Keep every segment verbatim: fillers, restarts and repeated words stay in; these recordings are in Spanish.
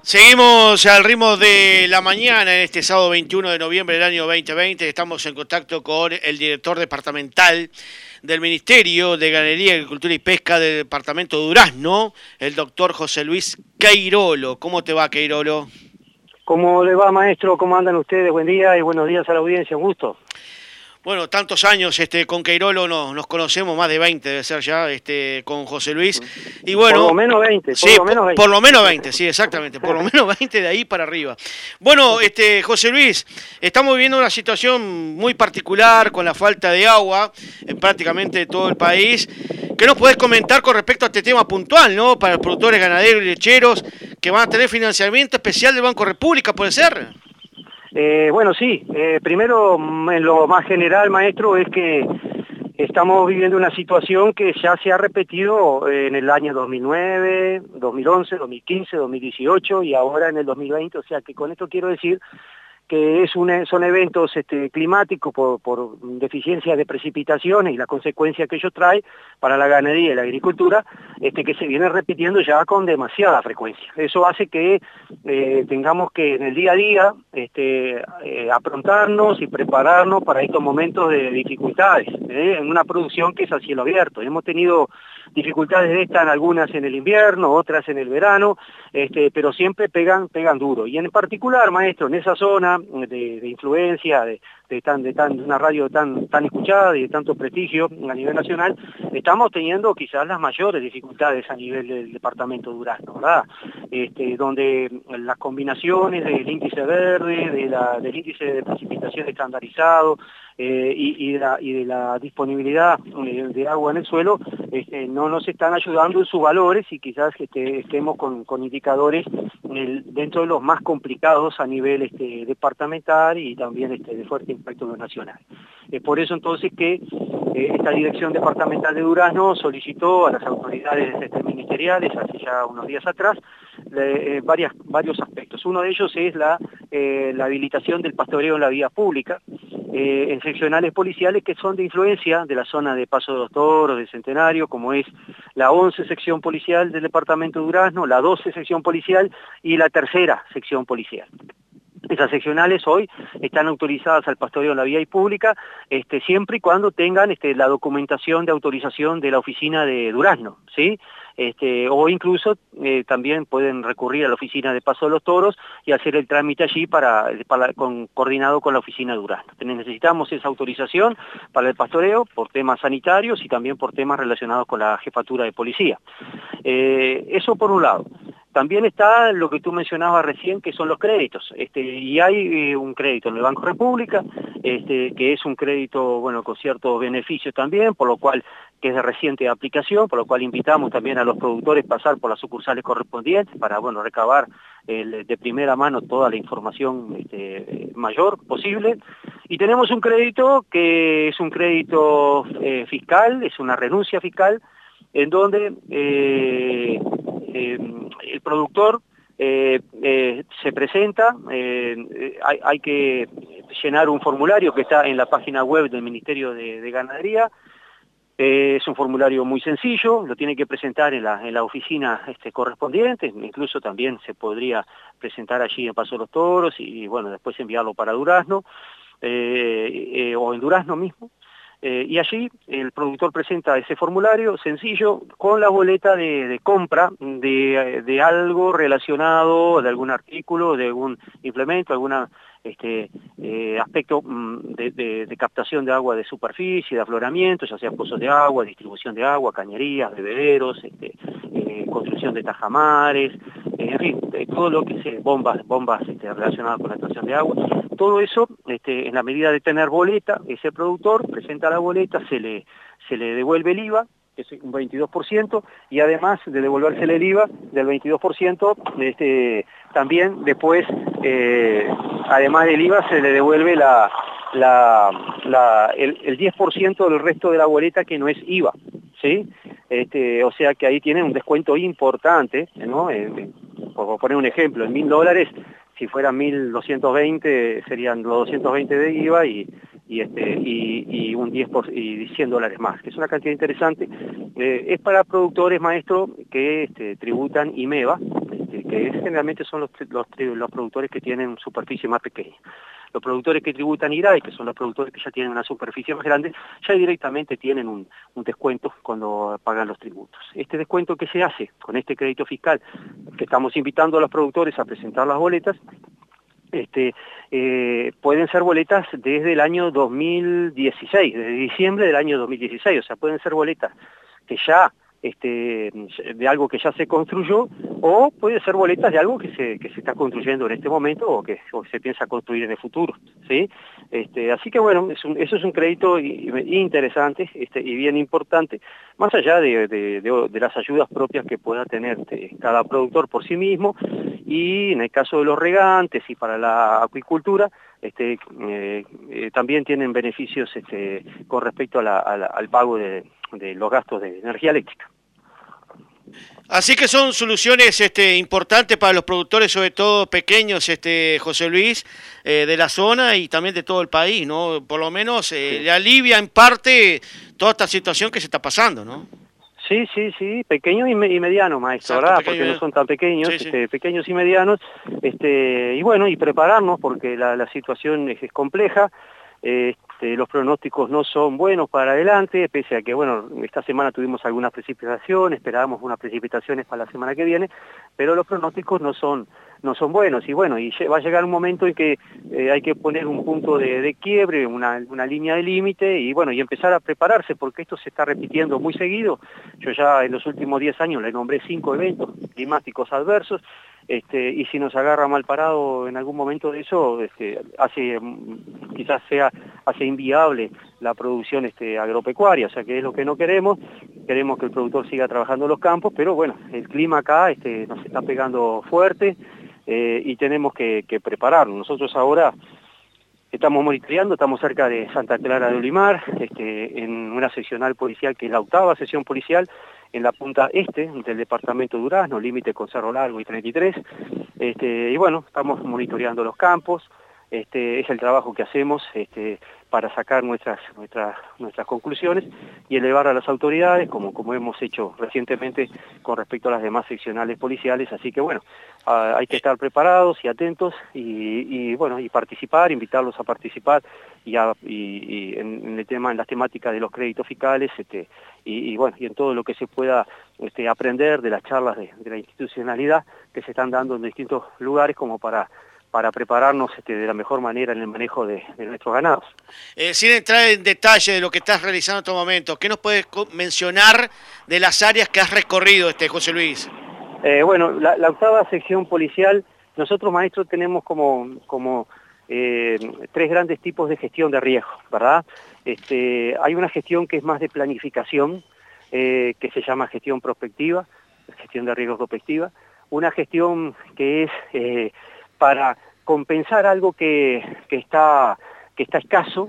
Seguimos al ritmo de la mañana en este sábado veintiuno de noviembre del año veinte veinte. Estamos en contacto con el director departamental del Ministerio de Ganadería, Agricultura y Pesca del departamento de Durazno, el doctor José Luis Queirolo. ¿Cómo te va, Queirolo? ¿Cómo le va, maestro? ¿Cómo andan ustedes? Buen día y buenos días a la audiencia. Un gusto. Bueno, tantos años este, con Queirolo nos, nos conocemos, más de veinte debe ser ya, este, con José Luis. Y bueno, por lo menos veinte, por sí, lo menos veinte. Por lo menos veinte, sí, exactamente, por lo menos veinte de ahí para arriba. Bueno, este, José Luis, estamos viviendo una situación muy particular con la falta de agua en prácticamente todo el país. ¿Qué nos podés comentar con respecto a este tema puntual, ¿no? Para los productores ganaderos y lecheros que van a tener financiamiento especial del Banco República, ¿puede ser? Eh, bueno, sí. Eh, primero, en lo más general, maestro, es que estamos viviendo una situación que ya se ha repetido en el año dos mil nueve, dos mil once, dos mil quince, dos mil dieciocho y ahora en el dos mil veinte. O sea que con esto quiero decir que es un, son eventos este, climáticos por, por deficiencia de precipitaciones y las consecuencias que ello trae para la ganadería y la agricultura, este, que se vienen repitiendo ya con demasiada frecuencia. Eso hace que eh, tengamos que en el día a día este, eh, aprontarnos y prepararnos para estos momentos de dificultades, ¿eh? En una producción que es a cielo abierto. Hemos tenido dificultades de estas, algunas en el invierno, otras en el verano, este, pero siempre pegan, pegan duro. Y en particular, maestro, en esa zona de, de influencia, de, de, tan, de tan, una radio tan, tan escuchada y de tanto prestigio a nivel nacional, estamos teniendo quizás las mayores dificultades a nivel del departamento de Durazno, ¿verdad? Este, donde las combinaciones del índice verde, de la, del índice de precipitación estandarizado, Eh, y, y, de la, y de la disponibilidad eh, de agua en el suelo, este, no nos están ayudando en sus valores y quizás este, estemos con, con indicadores el, dentro de los más complicados a nivel este, departamental y también este, de fuerte impacto nacional. Es por eso entonces que eh, esta dirección departamental de Durazno solicitó a las autoridades este, ministeriales hace ya unos días atrás eh, varias, varios aspectos. Uno de ellos es la, eh, la habilitación del pastoreo en la vía pública, Eh, en seccionales policiales que son de influencia de la zona de Paso de los Toros, de Centenario, como es la once sección policial del departamento de Durazno, la doce sección policial y la tercera sección policial. Esas seccionales hoy están autorizadas al pastoreo en la vía pública, este, siempre y cuando tengan este, la documentación de autorización de la oficina de Durazno, ¿sí? Este, o incluso eh, también pueden recurrir a la oficina de Paso de los Toros y hacer el trámite allí para, para con, coordinado con la oficina de Durazno. Necesitamos esa autorización para el pastoreo por temas sanitarios y también por temas relacionados con la jefatura de policía. Eh, eso por un lado. También está lo que tú mencionabas recién, que son los créditos. Este, y hay eh, un crédito en el Banco República, este, que es un crédito, bueno, con ciertos beneficios también, por lo cual, que es de reciente aplicación, por lo cual invitamos también a los productores a pasar por las sucursales correspondientes para, bueno, recabar eh, de primera mano toda la información este, mayor posible. Y tenemos un crédito que es un crédito eh, fiscal, es una renuncia fiscal, en donde eh, eh, el productor eh, eh, se presenta, eh, hay, hay que llenar un formulario que está en la página web del Ministerio de, de Ganadería. Eh, es un formulario muy sencillo, lo tiene que presentar en la, en la oficina este, correspondiente, incluso también se podría presentar allí en Paso de los Toros y, y bueno, después enviarlo para Durazno, eh, eh, o en Durazno mismo. Eh, y allí el productor presenta ese formulario sencillo con la boleta de, de compra de, de algo relacionado, de algún artículo, de algún implemento, alguna este, eh, aspecto de, de, de captación de agua de superficie, de afloramiento, ya sea pozos de agua, distribución de agua, cañerías, bebederos, este, eh, construcción de tajamares, eh, en fin, eh, todo lo que se, bombas, bombas este, relacionadas con la extracción de agua. Todo eso, este, en la medida de tener boleta, ese productor presenta la boleta, se le, se le devuelve el I V A, que es un veintidós por ciento, y además de devolvérsele el I V A del veintidós por ciento, este, también después, eh, además del I V A, se le devuelve la, la, la, el, el diez por ciento del resto de la boleta que no es I V A, ¿sí? Este, o sea que ahí tienen un descuento importante, ¿no? Eh, por poner un ejemplo, en mil dólares, si fueran mil doscientos veinte serían los doscientos veinte de I V A y, y, este, y, y un diez por, y cien dólares más, que es una cantidad interesante. Eh, es para productores, maestro, que este, tributan IMEVA, este, que generalmente son los, los, los productores que tienen superficie más pequeña. Los productores que tributan I R A E, que son los productores que ya tienen una superficie más grande, ya directamente tienen un, un descuento cuando pagan los tributos. Este descuento que se hace con este crédito fiscal, que estamos invitando a los productores a presentar las boletas, este, eh, pueden ser boletas desde el año dos mil dieciséis, desde diciembre del año dos mil dieciséis, o sea, pueden ser boletas que ya Este, de algo que ya se construyó, o puede ser boletas de algo que se, que se está construyendo en este momento o que o se piensa construir en el futuro, ¿sí? Este, así que bueno, es un, eso es un crédito interesante este, y bien importante, más allá de, de, de, de las ayudas propias que pueda tener este, cada productor por sí mismo, y en el caso de los regantes y para la acuicultura, Este, eh, eh, también tienen beneficios este, con respecto a la, a la, al pago de, de los gastos de energía eléctrica. Así que son soluciones este, importantes para los productores, sobre todo pequeños, este, José Luis, eh, de la zona y también de todo el país, ¿no? Por lo menos eh, sí. le alivia en parte toda esta situación que se está pasando, ¿no? Sí, sí, sí, pequeños y, me, y medianos, maestro, Exacto, ¿verdad? Pequeño, porque no son tan pequeños, sí, este, sí. pequeños y medianos, este, y bueno, y prepararnos porque la, la situación es, es compleja, este, los pronósticos no son buenos para adelante, pese a que, bueno, esta semana tuvimos algunas precipitaciones, esperábamos unas precipitaciones para la semana que viene, pero los pronósticos no son no son buenos, y bueno, y va a llegar un momento en que eh, hay que poner un punto de, de quiebre, una, una línea de límite, y bueno, y empezar a prepararse, porque esto se está repitiendo muy seguido. Yo ya en los últimos diez años le nombré cinco eventos climáticos adversos, este, y si nos agarra mal parado en algún momento de eso, este, hace, quizás sea, hace inviable la producción este, agropecuaria, o sea que es lo que no queremos, queremos que el productor siga trabajando en los campos, pero bueno, el clima acá este, nos está pegando fuerte, Eh, y tenemos que, que prepararnos. Nosotros ahora estamos monitoreando, estamos cerca de Santa Clara de Olimar, este, en una seccional policial que es la octava sección policial, en la punta este del departamento de Durazno, límite con Cerro Largo y treinta y tres, este, y bueno, estamos monitoreando los campos, este, es el trabajo que hacemos este, para sacar nuestras, nuestras, nuestras conclusiones y elevar a las autoridades, como, como hemos hecho recientemente con respecto a las demás seccionales policiales, así que bueno, uh, hay que estar preparados y atentos y, y bueno, y participar, invitarlos a participar y, a, y, y en, en el tema, en las temáticas de los créditos fiscales, este, y, y bueno, y en todo lo que se pueda este, aprender de las charlas de, de la institucionalidad que se están dando en distintos lugares como para para prepararnos este, de la mejor manera en el manejo de, de nuestros ganados. Eh, sin entrar en detalle de lo que estás realizando en estos momentos, ¿qué nos puedes mencionar de las áreas que has recorrido, este José Luis? Eh, bueno, la, la octava sección policial, nosotros maestros tenemos como, como eh, tres grandes tipos de gestión de riesgo, ¿verdad? Este, hay una gestión que es más de planificación, eh, que se llama gestión prospectiva, gestión de riesgo prospectiva, una gestión que es eh, para compensar algo que, que, está, que está escaso,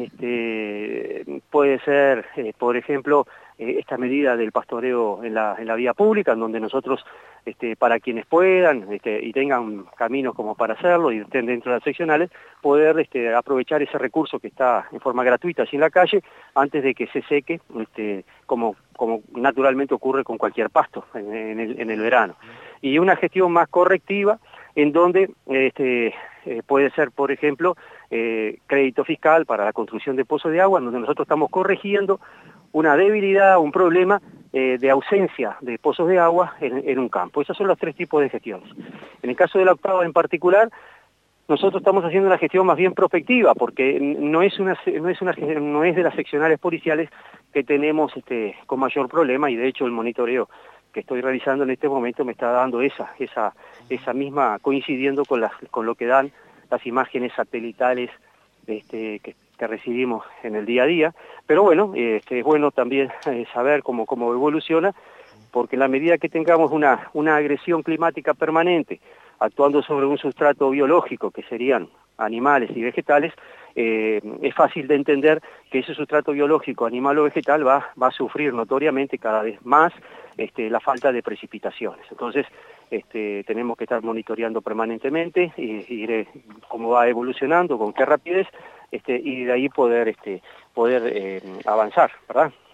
este, puede ser, eh, por ejemplo, eh, esta medida del pastoreo en la, en la vía pública, en donde nosotros, este, para quienes puedan este, y tengan caminos como para hacerlo y estén dentro de las seccionales, poder este, aprovechar ese recurso que está en forma gratuita así en la calle, antes de que se seque, este, como, como naturalmente ocurre con cualquier pasto en, en, el, en el verano. Y una gestión más correctiva, en donde este, eh, puede ser, por ejemplo, eh, crédito fiscal para la construcción de pozos de agua, en donde nosotros estamos corrigiendo una debilidad, un problema eh, de ausencia de pozos de agua en, en un campo. Esos son los tres tipos de gestiones. En el caso de la octava en particular, nosotros estamos haciendo una gestión más bien prospectiva, porque no es, una, no es, una, no es de las seccionales policiales que tenemos este, con mayor problema, y de hecho el monitoreo que estoy realizando en este momento me está dando esa, esa, esa misma, coincidiendo con, las, con lo que dan las imágenes satelitales este, que, que recibimos en el día a día. Pero bueno, este, es bueno también eh, saber cómo, cómo evoluciona, porque en la medida que tengamos una, una agresión climática permanente, actuando sobre un sustrato biológico, que serían animales y vegetales, eh, es fácil de entender que ese sustrato biológico, animal o vegetal, va, va a sufrir notoriamente cada vez más este, la falta de precipitaciones. Entonces, este, tenemos que estar monitoreando permanentemente y, y ir cómo va evolucionando, con qué rapidez, este, y de ahí poder, este, poder eh, avanzar, ¿verdad?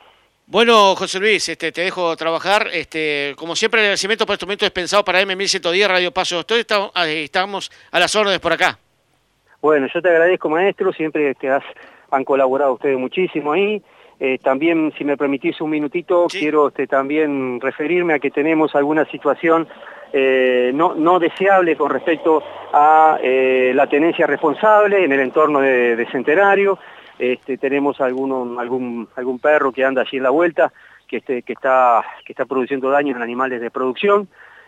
Bueno, José Luis, este, te dejo trabajar. Este, como siempre, el agradecimiento por este momento dispensado para M mil ciento diez Radio Paso Estoy. Estamos, estamos a las órdenes por acá. Bueno, yo te agradezco, maestro, siempre que has, han colaborado ustedes muchísimo ahí. Eh, también, si me permitís un minutito, sí. quiero este, también referirme a que tenemos alguna situación eh, no, no deseable con respecto a eh, la tenencia responsable en el entorno de, de Centenario. Este, tenemos alguno, algún, algún perro que anda allí en la vuelta, que, este, que, está, que está produciendo daños en animales de producción.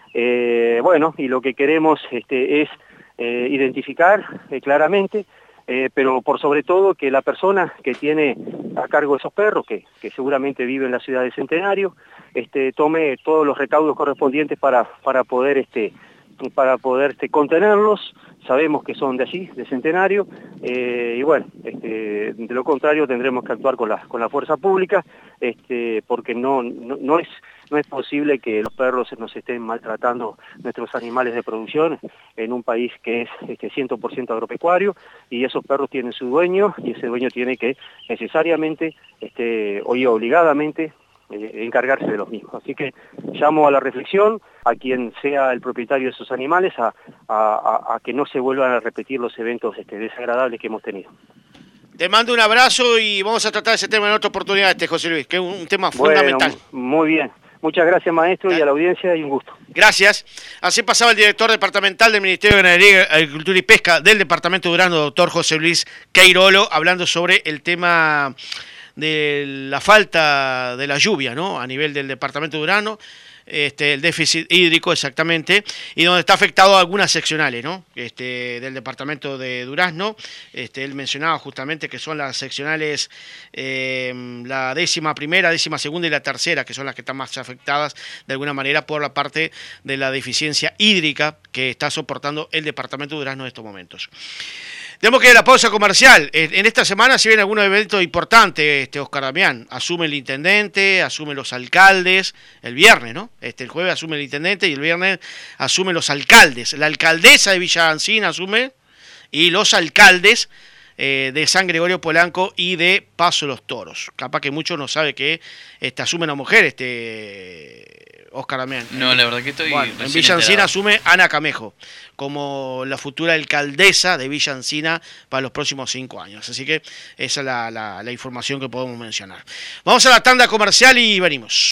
Eh, bueno, y lo que queremos este, es eh, identificar eh, claramente, eh, pero por sobre todo que la persona que tiene a cargo esos perros, que, que seguramente vive en la ciudad de Centenario, este, tome todos los recaudos correspondientes para, para poder... Este, para poder este, contenerlos. Sabemos que son de allí, de Centenario, eh, y bueno, este, de lo contrario tendremos que actuar con la, con la fuerza pública, este, porque no, no, no, es, no es posible que los perros nos estén maltratando nuestros animales de producción en un país que es este, cien por ciento agropecuario, y esos perros tienen su dueño, y ese dueño tiene que necesariamente, este, o obligadamente, Eh, encargarse de los mismos. Así que llamo a la reflexión a quien sea el propietario de esos animales a, a, a que no se vuelvan a repetir los eventos este, desagradables que hemos tenido. Te mando un abrazo y vamos a tratar ese tema en otra oportunidad, este José Luis, que es un tema fundamental. Bueno, muy bien. Muchas gracias, maestro, y a la audiencia, y un gusto. Gracias. Así pasaba el director departamental del Ministerio de Ganadería, Agricultura y Pesca del Departamento de Durazno, doctor José Luis Queirolo, hablando sobre el tema de la falta de la lluvia, ¿no? A nivel del departamento de Durazno, este, el déficit hídrico exactamente, y donde está afectado a algunas seccionales, ¿no? Este, del departamento de Durazno. Este, él mencionaba justamente que son las seccionales, eh, la décima primera, décima segunda y la tercera, que son las que están más afectadas de alguna manera por la parte de la deficiencia hídrica que está soportando el departamento de Durazno en estos momentos. Tenemos que ir a la pausa comercial. En esta semana se vienen algunos eventos importantes, este, Oscar Damián. Asume el intendente, asume los alcaldes, el viernes, ¿no? Este, el jueves asume el intendente y el viernes asume los alcaldes. La alcaldesa de Villa Ancina asume y los alcaldes eh, de San Gregorio Polanco y de Paso Los Toros. Capaz que muchos no saben que este, asume una mujer, este... Oscar Damián. No, la verdad que estoy... Bueno, en Villa Ancina asume Ana Camejo como la futura alcaldesa de Villa Ancina para los próximos cinco años. Así que esa es la, la, la información que podemos mencionar. Vamos a la tanda comercial y venimos.